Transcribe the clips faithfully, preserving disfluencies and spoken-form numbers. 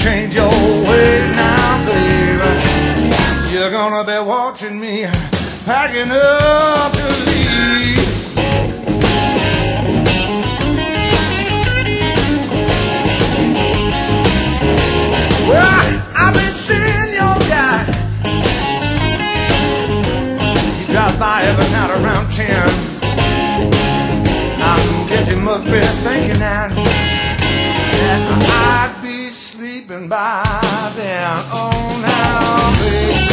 change your ways now, baby, you're gonna be watching me packing up to leave. Well, I've been seeing your guy. He drives by every night around ten. I guess you must be thinking that, that I'd be sleeping by then. Oh, now, baby,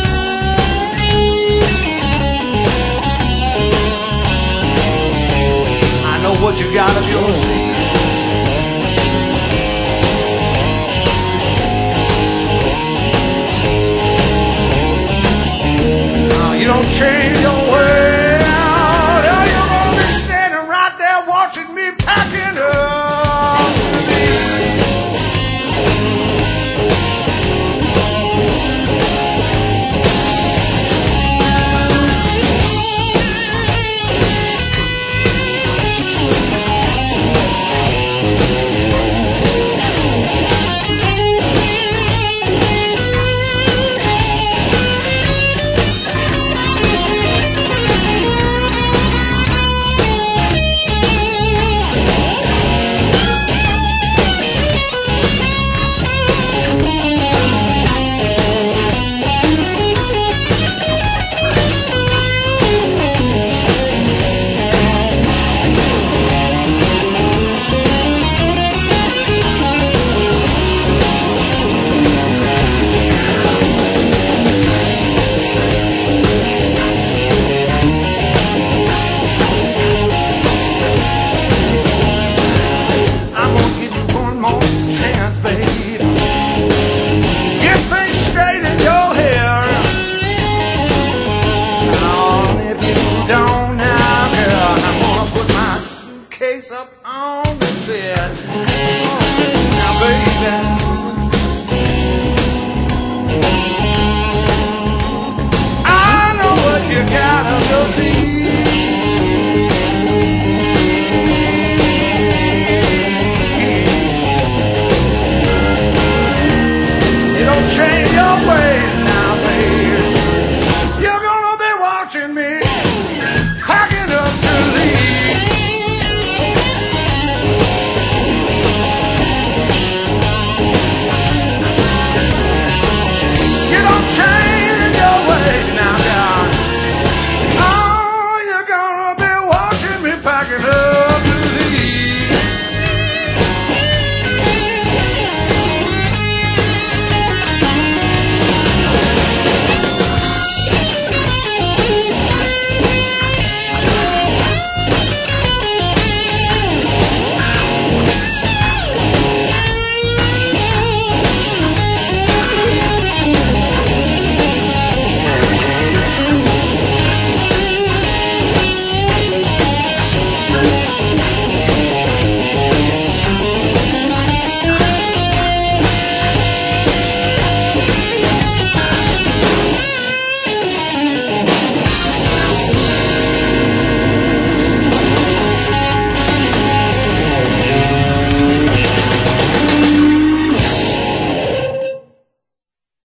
I know what you got up your sleeve. You don't change your